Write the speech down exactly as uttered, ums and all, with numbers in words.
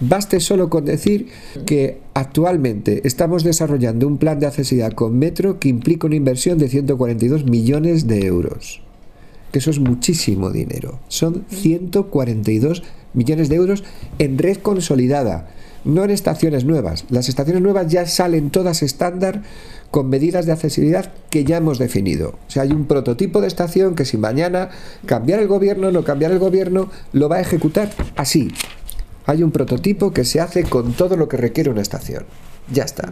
Baste solo con decir que actualmente estamos desarrollando un plan de accesibilidad con metro que implica una inversión de ciento cuarenta y dos millones de euros. Que eso es muchísimo dinero. Son ciento cuarenta y dos millones de euros en red consolidada, no en estaciones nuevas. Las estaciones nuevas ya salen todas estándar con medidas de accesibilidad que ya hemos definido. O sea, hay un prototipo de estación que si mañana cambiar el gobierno, no cambiar el gobierno, lo va a ejecutar así. Hay un prototipo que se hace con todo lo que requiere una estación. Ya está.